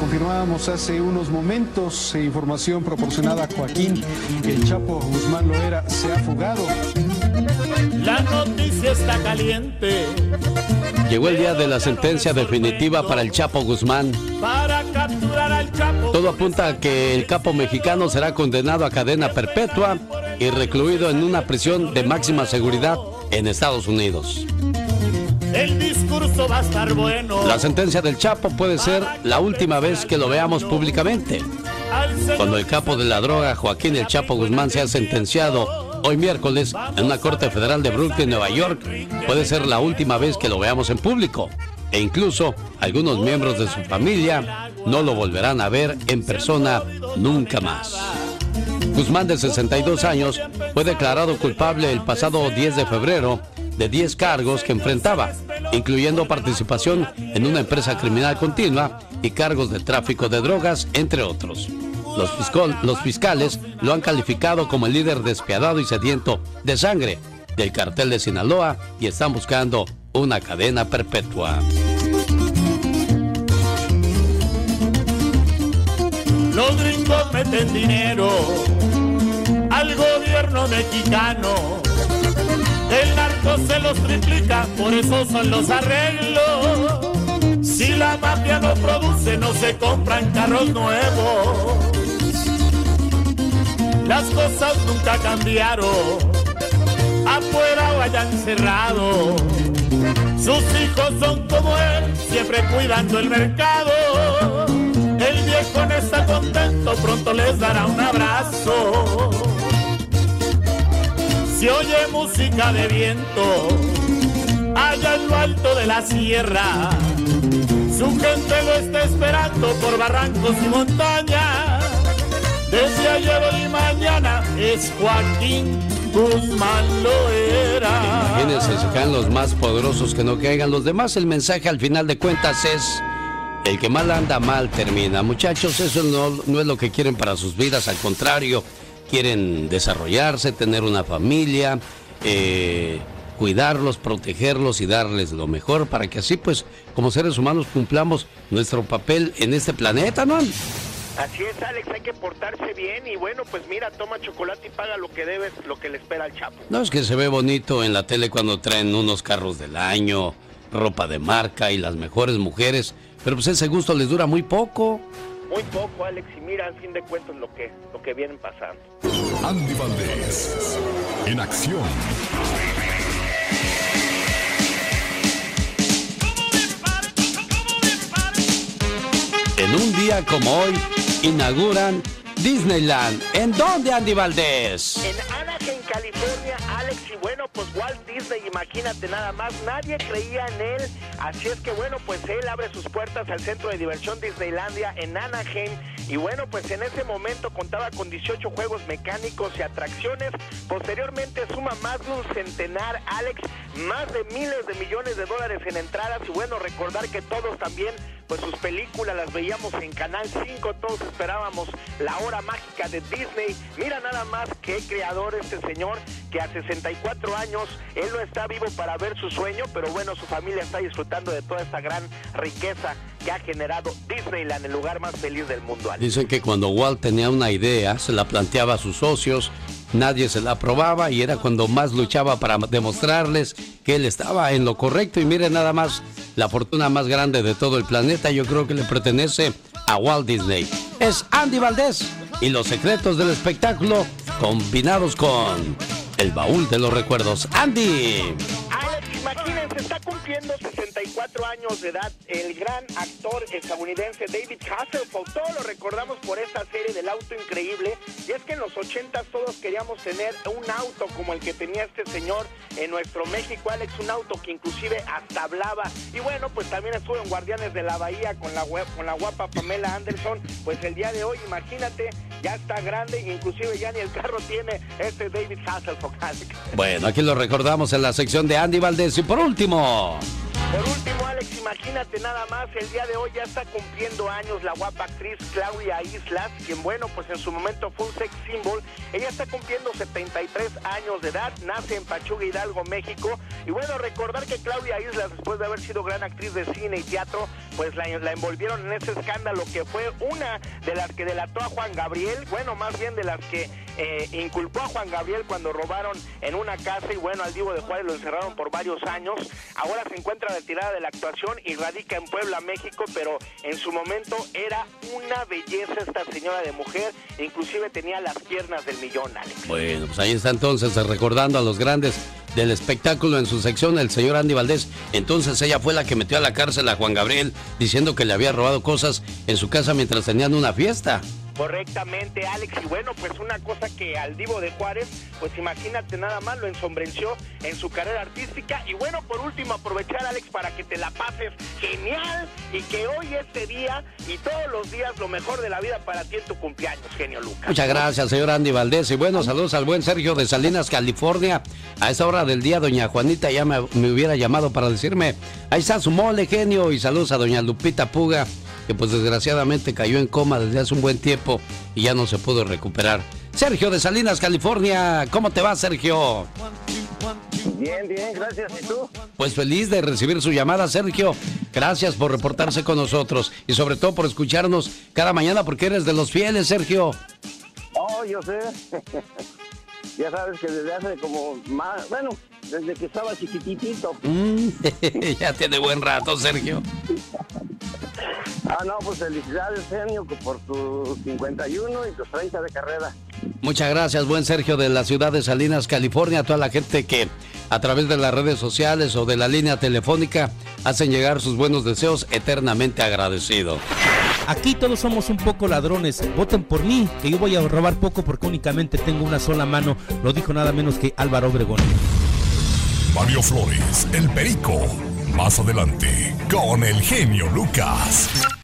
confirmábamos hace unos momentos, información proporcionada a Joaquín, el Chapo Guzmán Loera se ha fugado. La noticia está caliente. Llegó el día de la sentencia definitiva para el Chapo Guzmán. Para capturar al Chapo. Todo apunta a que el capo mexicano será condenado a cadena perpetua y recluido en una prisión de máxima seguridad en Estados Unidos. El discurso va a estar bueno. La sentencia del Chapo puede ser la última vez que lo veamos públicamente. Cuando el capo de la droga, Joaquín el Chapo Guzmán, sea sentenciado hoy miércoles en una corte federal de Brooklyn, Nueva York, puede ser la última vez que lo veamos en público. E incluso algunos miembros de su familia no lo volverán a ver en persona nunca más. Guzmán, de 62 años, fue declarado culpable el pasado 10 de febrero de 10 cargos que enfrentaba, incluyendo participación en una empresa criminal continua y cargos de tráfico de drogas, entre otros. Los fiscales lo han calificado como el líder despiadado y sediento de sangre del cartel de Sinaloa y están buscando una cadena perpetua. Los gringos meten dinero al gobierno mexicano. El narco se los triplica, por eso son los arreglos. Si la mafia no produce, no se compran carros nuevos. Las cosas nunca cambiaron, afuera o allá encerrado. Sus hijos son como él, siempre cuidando el mercado. El viejo no está contento, pronto les dará un abrazo. Se oye música de viento allá en lo alto de la sierra. Su gente lo está esperando por barrancos y montañas. Desde ayer y mañana es Joaquín Guzmán Loera. Imagínense, se caen los más poderosos que no caigan los demás. El mensaje al final de cuentas es: el que mal anda, mal termina. Muchachos, eso no es lo que quieren para sus vidas. Al contrario, quieren desarrollarse, tener una familia, cuidarlos, protegerlos y darles lo mejor para que así, pues, como seres humanos cumplamos nuestro papel en este planeta, ¿no? Así es, Alex, hay que portarse bien y bueno, pues mira, toma chocolate y paga lo que debes, lo que le espera al Chapo. No, es que se ve bonito en la tele cuando traen unos carros del año, ropa de marca y las mejores mujeres, pero pues ese gusto les dura muy poco. Muy poco, Alex, y mira, al fin de cuentas lo que vienen pasando. Andy Valdés, en acción. En un día como hoy, inauguran Disneyland. ¿En dónde, Andy Valdés? En Anaheim, California, Alex, y bueno, pues Walt Disney, imagínate nada más, nadie creía en él, así es que bueno, pues él abre sus puertas al centro de diversión Disneylandia en Anaheim, y bueno, pues en ese momento contaba con 18 juegos mecánicos y atracciones. Posteriormente suma más de un centenar, Alex, más de miles de millones de dólares en entradas, y bueno, recordar que todos también, pues sus películas las veíamos en Canal 5, todos esperábamos la hora mágica de Disney. Mira nada más qué creador este señor, que a 64 años, él no está vivo para ver su sueño, pero bueno, su familia está disfrutando de toda esta gran riqueza que ha generado Disneyland, el lugar más feliz del mundo, Alex. Dicen que cuando Walt tenía una idea, se la planteaba a sus socios, nadie se la aprobaba y era cuando más luchaba para demostrarles que él estaba en lo correcto. Y miren nada más, la fortuna más grande de todo el planeta, yo creo que le pertenece a Walt Disney. Es Andy Valdés y los secretos del espectáculo combinados con el baúl de los recuerdos. Andy. Alex, imagínense, está cumpliendo 64 años de edad el gran actor estadounidense David Hasselhoff. Todos lo recordamos por esta serie del auto increíble, y es que en los 80 todos queríamos tener un auto como el que tenía este señor en nuestro México, Alex, un auto que inclusive hasta hablaba. Y bueno, pues también estuvo en Guardianes de la Bahía con la guapa Pamela Anderson. Pues el día de hoy, imagínate, ya está grande, inclusive ya ni el carro tiene este David Hasselhoff, Alex. Bueno, aquí lo recordamos en la sección de Andy Valdés. Y por último, Alex, imagínate nada más, el día de hoy ya está cumpliendo años la guapa actriz Claudia Islas, quien bueno, pues en su momento fue un sex symbol. Ella está cumpliendo 73 años de edad, nace en Pachuca, Hidalgo, México. Y bueno, recordar que Claudia Islas, después de haber sido gran actriz de cine y teatro, pues la envolvieron en ese escándalo que fue una de las que delató a Juan Gabriel, bueno, más bien de las que inculpó a Juan Gabriel cuando robaron en una casa, y bueno, al Divo de Juárez lo encerraron por varios años. Ahora se encuentra retirada de la actuación y radica en Puebla, México, pero en su momento era una belleza esta señora de mujer, inclusive tenía las piernas del millón, Alex. Bueno, pues ahí está entonces recordando a los grandes del espectáculo en su sección, el señor Andy Valdés. Entonces ella fue la que metió a la cárcel a Juan Gabriel diciendo que le había robado cosas en su casa mientras tenían una fiesta. Correctamente, Alex, y bueno, pues una cosa que al Divo de Juárez, pues imagínate nada más, lo ensombreció en su carrera artística. Y bueno, por último, aprovechar, Alex, para que te la pases genial y que hoy, este día y todos los días, lo mejor de la vida para ti en tu cumpleaños, genio Lucas. Muchas gracias, señor Andy Valdés, y bueno, saludos al buen Sergio de Salinas, California. A esa hora del día, doña Juanita ya me hubiera llamado para decirme, ahí está su mole, genio, y saludos a doña Lupita Puga, que pues desgraciadamente cayó en coma desde hace un buen tiempo y ya no se pudo recuperar. Sergio de Salinas, California, ¿cómo te va, Sergio? Bien, gracias. ¿Y tú? Pues feliz de recibir su llamada, Sergio. Gracias por reportarse con nosotros y sobre todo por escucharnos cada mañana, porque eres de los fieles, Sergio. Oh, yo sé. Ya sabes que desde hace como más, bueno, desde que estaba chiquitito. Ya tiene buen rato, Sergio. No, pues felicidades, genio, por tus 51 y tus 30 de carrera. Muchas gracias, buen Sergio de la ciudad de Salinas, California. A toda la gente que a través de las redes sociales o de la línea telefónica hacen llegar sus buenos deseos, eternamente agradecido. Aquí todos somos un poco ladrones. Voten por mí, que yo voy a robar poco porque únicamente tengo una sola mano. Lo dijo nada menos que Álvaro Obregón. Mario Flores, el Perico. Más adelante, con el genio Lucas.